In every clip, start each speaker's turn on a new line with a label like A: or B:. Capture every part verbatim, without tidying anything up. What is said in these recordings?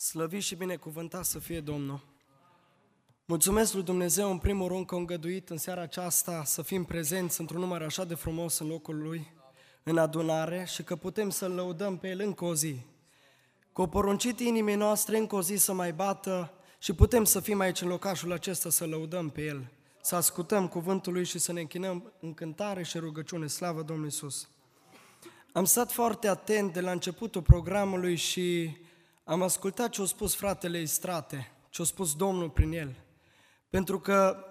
A: Slăvit și binecuvântat să fie Domnul! Mulțumesc lui Dumnezeu în primul rând că a îngăduit în seara aceasta să fim prezenți într-un număr așa de frumos în locul Lui, în adunare, și că putem să-L lăudăm pe El încă o zi. Că a poruncit inimii noastre încă o zi să mai bată și putem să fim aici în locașul acesta să lăudăm pe El, să ascultăm cuvântul Lui și să ne închinăm în cântare și rugăciune. Slavă Domnului Iisus! Am stat foarte atent de la începutul programului și am ascultat ce a spus fratele Istrate, ce a spus Domnul prin el. Pentru că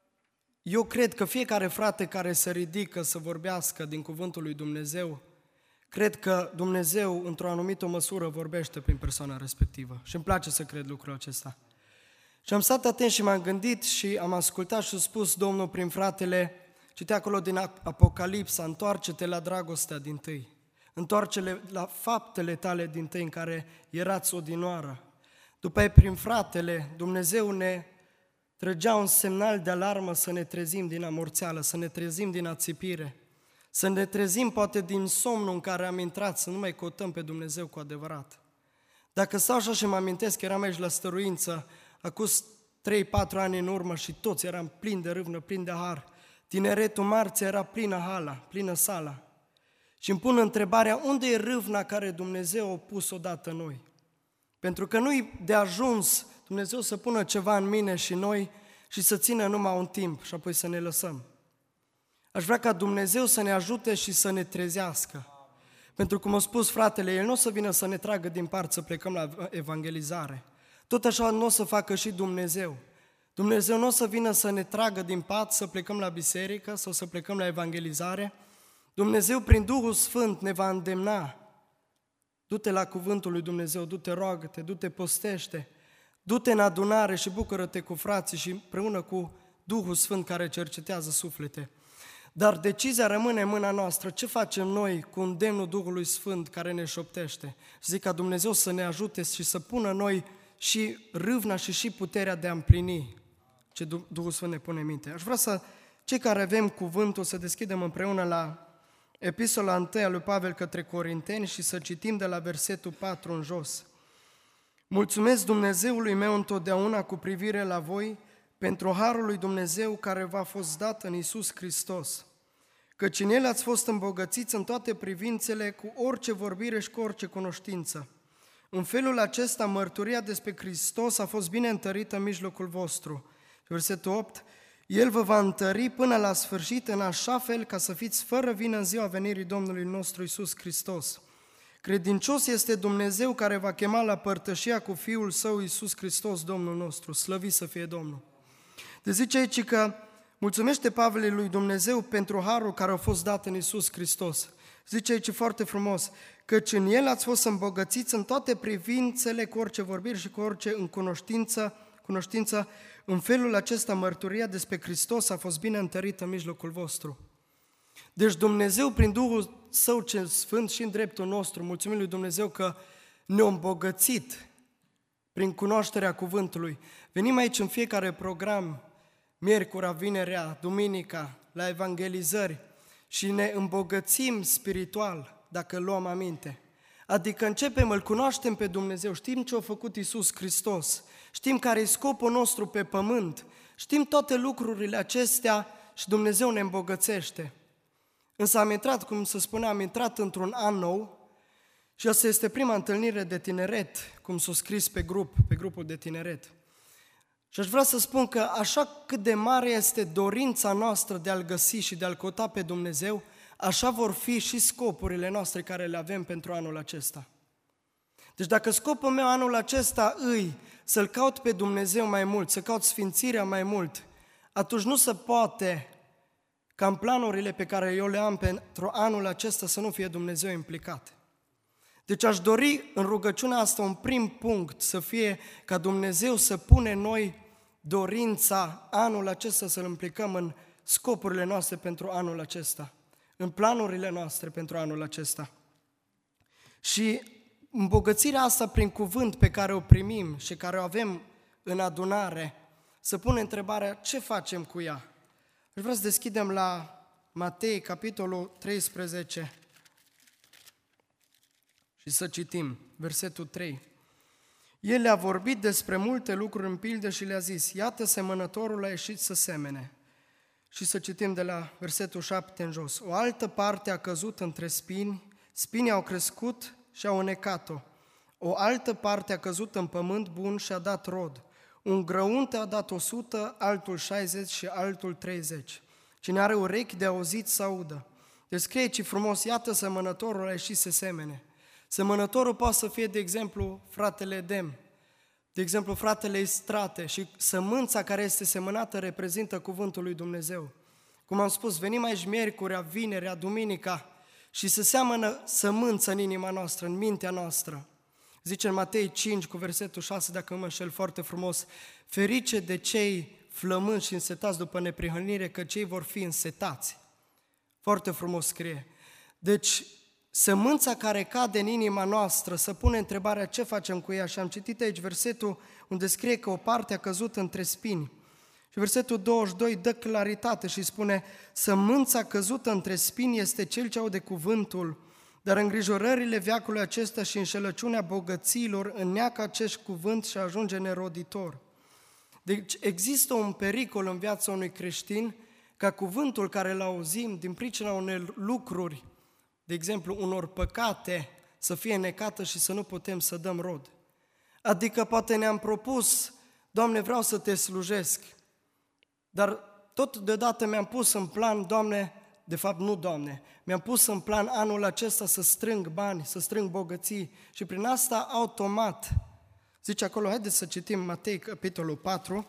A: eu cred că fiecare frate care se ridică să vorbească din cuvântul lui Dumnezeu, cred că Dumnezeu într-o anumită măsură vorbește prin persoana respectivă. Și îmi place să cred lucrul acesta. Și am stat atent și m-am gândit și am ascultat și a spus Domnul prin fratele, citea acolo din Apocalipsa, întoarce-te la dragostea dintâi. Întoarce-le la faptele tale dintâi în care erați odinoară. După aia, prin fratele, Dumnezeu ne trăgea un semnal de alarmă să ne trezim din amorțeală, să ne trezim din ațipire, să ne trezim poate din somnul în care am intrat, să nu mai căutăm pe Dumnezeu cu adevărat. Dacă stau așa și mă amintesc, eram aici la stăruință, acum trei patru ani în urmă și toți eram plini de râvnă, plini de har. Tineretul marți era plină hala, plină sala. Și îmi pun întrebarea, unde e râvna care Dumnezeu a pus odată în noi? Pentru că nu-i de ajuns Dumnezeu să pună ceva în mine și noi și să țină numai un timp și apoi să ne lăsăm. Aș vrea ca Dumnezeu să ne ajute și să ne trezească. Pentru cum a spus fratele, El nu o să vină să ne tragă din part să plecăm la evangelizare. Tot așa nu o să facă și Dumnezeu. Dumnezeu nu o să vină să ne tragă din pat să plecăm la biserică sau să plecăm la evangelizare. Dumnezeu prin Duhul Sfânt ne va îndemna. Du-te la cuvântul lui Dumnezeu, du-te, roagă-te, du-te, postește, du-te în adunare și bucură-te cu frații și împreună cu Duhul Sfânt care cercetează suflete. Dar decizia rămâne în mâna noastră. Ce facem noi cu îndemnul Duhului Sfânt care ne șoptește? Zic ca Dumnezeu să ne ajute și să pună noi și râvna și și puterea de a împlini ce Duhul Sfânt ne pune în minte. Aș vrea să, cei care avem cuvântul, să deschidem împreună la Epistola întâi a lui Pavel către Corinteni și să citim de la versetul patru în jos. Mulțumesc Dumnezeului meu întotdeauna cu privire la voi pentru harul lui Dumnezeu care v-a fost dat în Iisus Hristos, căci în El ați fost îmbogățiți în toate privințele cu orice vorbire și cu orice cunoștință. În felul acesta mărturia despre Hristos a fost bine întărită în mijlocul vostru. Versetul opt. El vă va întări până la sfârșit în așa fel ca să fiți fără vină în ziua venirii Domnului nostru Iisus Hristos. Credincios este Dumnezeu care va chema la părtășia cu Fiul Său Iisus Hristos, Domnul nostru. Slăvit să fie Domnul! Deci zice aici că mulțumește Pavel lui Dumnezeu pentru harul care a fost dat în Iisus Hristos. Zice aici foarte frumos, căci în El ați fost îmbogățiți în toate privințele, cu orice vorbire și cu orice în cunoștință, cunoștință. În felul acesta mărturia despre Hristos a fost bine întărită în mijlocul vostru. Deci Dumnezeu prin Duhul Său cel Sfânt și în dreptul nostru, mulțumim lui Dumnezeu că ne-a îmbogățit prin cunoașterea cuvântului. Venim aici în fiecare program, miercurea, vinerea, duminica, la evangelizări și ne îmbogățim spiritual, dacă luăm aminte. Adică începem, îl cunoaștem pe Dumnezeu, știm ce a făcut Iisus Hristos, știm care e scopul nostru pe pământ, știm toate lucrurile acestea și Dumnezeu ne îmbogățește. Însă am intrat, cum se spunea, am intrat într-un an nou și asta este prima întâlnire de tineret, cum s-a scris pe grup, pe grupul de tineret. Și aș vrea să spun că așa cât de mare este dorința noastră de a-L găsi și de a-L căuta pe Dumnezeu, așa vor fi și scopurile noastre care le avem pentru anul acesta. Deci dacă scopul meu anul acesta îi să-L caut pe Dumnezeu mai mult, să caut sfințirea mai mult, atunci nu se poate ca în planurile pe care eu le am pentru anul acesta să nu fie Dumnezeu implicat. Deci aș dori în rugăciunea asta un prim punct să fie ca Dumnezeu să pune noi dorința anul acesta să-L implicăm în scopurile noastre pentru anul acesta, în planurile noastre pentru anul acesta. Și îmbogățirea asta prin cuvânt pe care o primim și care o avem în adunare, să pune întrebarea ce facem cu ea. Aș vrea să deschidem la Matei, capitolul treisprezece și să citim versetul trei. El le-a vorbit despre multe lucruri în pildă și le-a zis, iată, semănătorul a ieșit să semene. Și să citim de la versetul șapte în jos. O altă parte a căzut între spini, spinii au crescut și au înecat-o. O altă parte a căzut în pământ bun și a dat rod. Un grăunte a dat o sută, altul șaizeci și altul treizeci. Cine are urechi de auzit să audă. Deci scrie aici frumos, iată, semănătorul a ieșit să semene. Semănătorul poate să fie, de exemplu, fratele Edem, de exemplu, fratele Istrate, și sămânța care este semănată reprezintă cuvântul lui Dumnezeu. Cum am spus, venim aici miercurea, vinerea, duminica și se seamănă sămânța în inima noastră, în mintea noastră. Zice în Matei cinci cu versetul șase, dacă nu mă înșel, foarte frumos, ferice de cei flămânzi și însetați după neprihănire, că cei vor fi însetați. Foarte frumos scrie. Deci, sămânța care cade în inima noastră, să pune întrebarea ce facem cu ea. Și am citit aici versetul unde scrie că o parte a căzut între spini. Și versetul douăzeci și doi dă claritate și spune, sămânța căzută între spini este cel ce aude cuvântul, dar îngrijorările veacului acesta și înșelăciunea bogăților înneacă acest cuvânt și ajunge neroditor. Deci există un pericol în viața unui creștin ca cuvântul care îl auzim din pricina unor lucruri, de exemplu, unor păcate, să fie necată și să nu putem să dăm rod. Adică poate ne-am propus, Doamne, vreau să te slujesc, dar tot deodată mi-am pus în plan, Doamne, de fapt nu, Doamne, mi-am pus în plan anul acesta să strâng bani, să strâng bogății și prin asta automat, zice acolo, haideți să citim Matei, capitolul patru,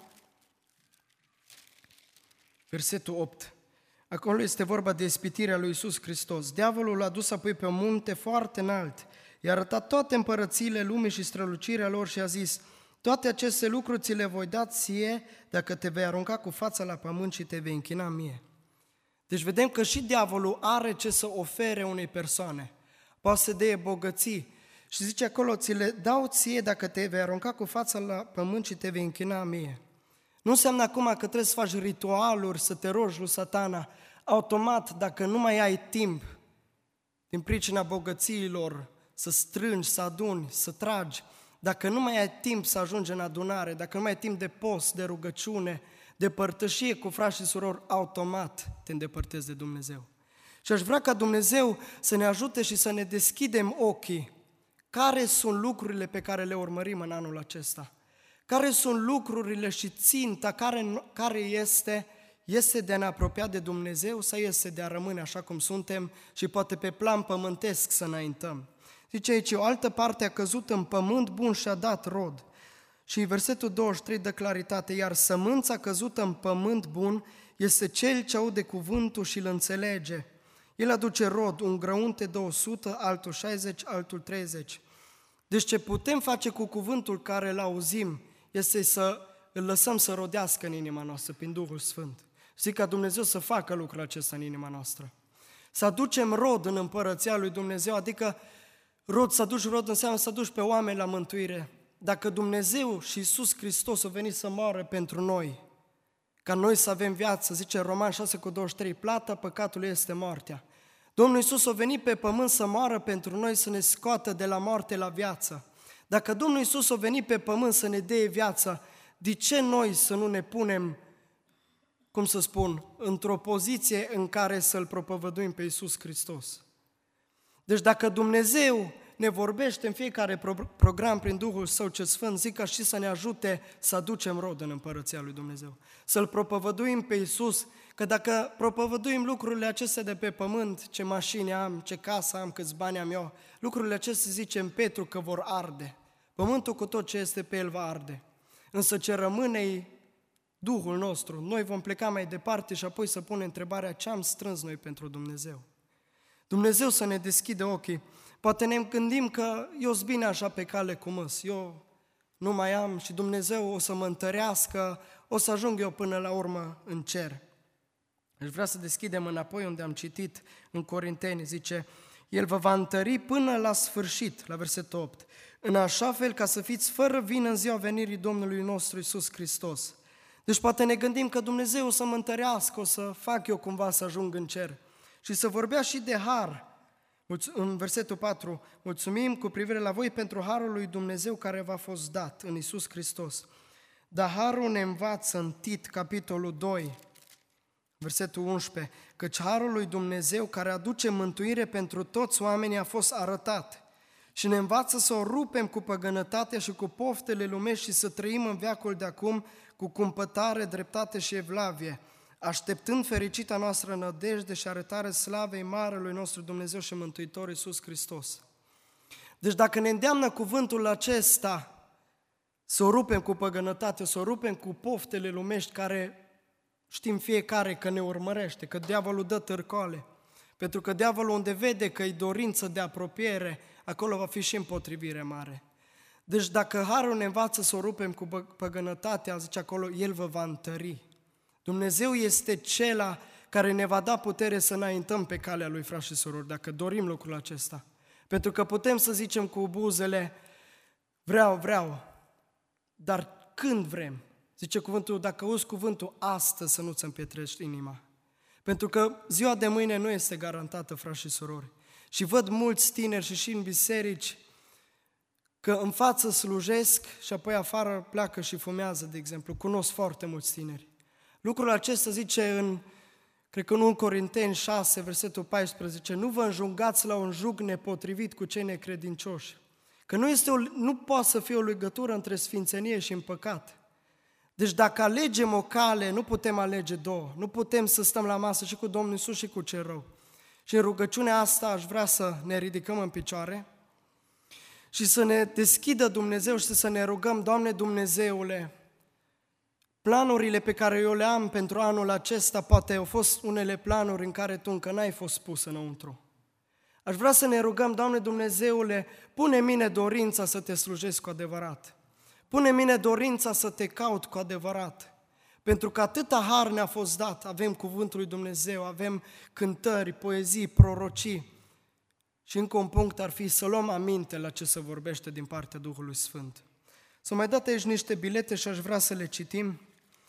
A: versetul opt. Acolo este vorba de ispitirea lui Iisus Hristos. Diavolul l-a dus apoi pe un munte foarte înalt, i-a arătat toate împărățiile lumii și strălucirea lor și a zis, toate aceste lucruri ți le voi da ție dacă te vei arunca cu fața la pământ și te vei închina mie. Deci vedem că și diavolul are ce să ofere unei persoane. Poate să dea bogății. Și zice acolo, ți le dau ție dacă te vei arunca cu fața la pământ și te vei închina mie. Nu înseamnă acum că trebuie să faci ritualuri, să te rogi lui Satana. Automat, dacă nu mai ai timp, din pricina bogățiilor, să strângi, să aduni, să tragi, dacă nu mai ai timp să ajungi în adunare, dacă nu mai ai timp de post, de rugăciune, de părtășie cu frați și surori, automat te îndepărtezi de Dumnezeu. Și aș vrea ca Dumnezeu să ne ajute și să ne deschidem ochii. Care sunt lucrurile pe care le urmărim în anul acesta? Care sunt lucrurile și ținta care, care este, este de a ne apropia de Dumnezeu sau este de a rămâne așa cum suntem și poate pe plan pământesc să înaintăm? Zice aici, o altă parte a căzut în pământ bun și a dat rod. Și versetul douăzeci și trei dă claritate, iar sămânța căzută în pământ bun este cel ce aude cuvântul și îl înțelege. El aduce rod, un grăunte de o sută, altul șaizeci, altul treizeci. Deci ce putem face cu cuvântul care îl auzim este să îl lăsăm să rodească în inima noastră prin Duhul Sfânt. Zic ca Dumnezeu să facă lucrul acesta în inima noastră. Să aducem rod în împărăția lui Dumnezeu, adică rod, să aduci rod înseamnă să aduci pe oameni la mântuire. Dacă Dumnezeu și Iisus Hristos au venit să moară pentru noi, ca noi să avem viață, zice Roman șase cu douăzeci și trei, plata păcatului este moartea. Domnul Iisus a venit pe pământ să moară pentru noi, să ne scoată de la moarte la viață. Dacă Domnul Iisus a venit pe pământ să ne dea viața, de ce noi să nu ne punem, cum să spun, într-o poziție în care să-L propovăduim pe Iisus Hristos? Deci dacă Dumnezeu ne vorbește în fiecare program prin Duhul Său cel Sfânt, zic ca și să ne ajute să aducem rod în împărăția lui Dumnezeu. Să-L propovăduim pe Iisus, că dacă propovăduim lucrurile acestea de pe pământ, ce mașini am, ce casă am, câți bani am eu, lucrurile acestea zice în Petru că vor arde. Pământul cu tot ce este pe el va arde. Însă ce rămâne Duhul nostru, noi vom pleca mai departe și apoi să punem întrebarea ce am strâns noi pentru Dumnezeu. Dumnezeu să ne deschide ochii. Poate ne gândim că eu sunt bine așa pe cale cum îs, eu nu mai am și Dumnezeu o să mă întărească, o să ajung eu până la urmă în cer. Aș vrea să deschidem înapoi unde am citit în Corinteni, zice, El vă va întări până la sfârșit, la versetul opt, în așa fel ca să fiți fără vină în ziua venirii Domnului nostru Iisus Hristos. Deci poate ne gândim că Dumnezeu o să mă întărească, o să fac eu cumva să ajung în cer. Și să vorbea și de har. În versetul patru, mulțumim cu privire la voi pentru harul lui Dumnezeu care v-a fost dat în Iisus Hristos. Dar harul ne învață în Tit, capitolul doi, versetul unsprezece, căci harul lui Dumnezeu care aduce mântuire pentru toți oamenii a fost arătat și ne învață să o rupem cu păgânătatea și cu poftele lumești și să trăim în veacul de acum cu cumpătare, dreptate și evlavie, așteptând fericita noastră nădejde și arătarea slavei Marelui nostru Dumnezeu și Mântuitor Iisus Hristos. Deci dacă ne îndeamnă cuvântul acesta să o rupem cu păgânătate, să o rupem cu poftele lumești care știm fiecare că ne urmărește, că diavolul dă târcoale, pentru că diavolul unde vede că e dorință de apropiere, acolo va fi și împotrivire mare. Deci dacă harul ne învață să o rupem cu păgânătatea, zice acolo, El vă va întări. Dumnezeu este Cel care ne va da putere să înaintăm pe calea Lui, frați și surori, dacă dorim lucrul acesta. Pentru că putem să zicem cu buzele, vreau, vreau, dar când vrem? Zice cuvântul, dacă auzi cuvântul astăzi să nu-ți împietrești inima. Pentru că ziua de mâine nu este garantată, frați și surori. Și văd mulți tineri și și în biserici că în față slujesc și apoi afară pleacă și fumează, de exemplu. Cunosc foarte mulți tineri. Lucrul acesta zice în, cred că în unu Corinteni șase, versetul paisprezece, nu vă înjungați la un jug nepotrivit cu cei necredincioși. Că nu, este o, nu poate să fie o legătură între sfințenie și în păcat. Deci dacă alegem o cale, nu putem alege două. Nu putem să stăm la masă și cu Domnul Iisus și cu cel rău. Și în rugăciunea asta aș vrea să ne ridicăm în picioare și să ne deschidă Dumnezeu și să ne rugăm, Doamne Dumnezeule, planurile pe care eu le am pentru anul acesta, poate au fost unele planuri în care Tu încă n-ai fost pus înăuntru. Aș vrea să ne rugăm, Doamne Dumnezeule, pune în mine dorința să Te slujesc cu adevărat. Pune în mine dorința să Te caut cu adevărat. Pentru că atâta har ne-a fost dat, avem cuvântul lui Dumnezeu, avem cântări, poezii, prorocii. Și încă un punct ar fi să luăm aminte la ce se vorbește din partea Duhului Sfânt. S-au mai dat aici niște bilete și aș vrea să le citim.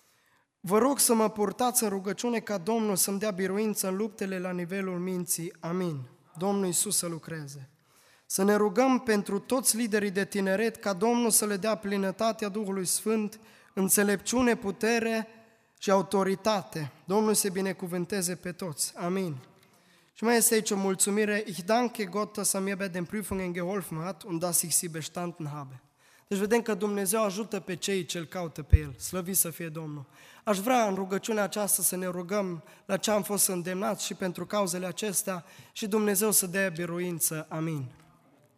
A: Vă rog să mă purtați în rugăciune ca Domnul să-mi dea biruință în luptele la nivelul minții. Amin. Domnul Iisus să lucreze. Să ne rugăm pentru toți liderii de tineret ca Domnul să le dea plinătatea Duhului Sfânt, înțelepciune, putere și autoritate. Domnul să binecuvânteze pe toți. Amin. Și mai este aici o mulțumire. Ich danke Gott, dass er mir bei den Prüfungen geholfen hat und dass ich sie bestanden habe. Deci vedem că Dumnezeu ajută pe cei ce îl caută pe El. Slăvit să fie Domnul. Aș vrea în rugăciunea aceasta să ne rugăm la ce am fost îndemnați și pentru cauzele acestea și Dumnezeu să dea biruință. Amin.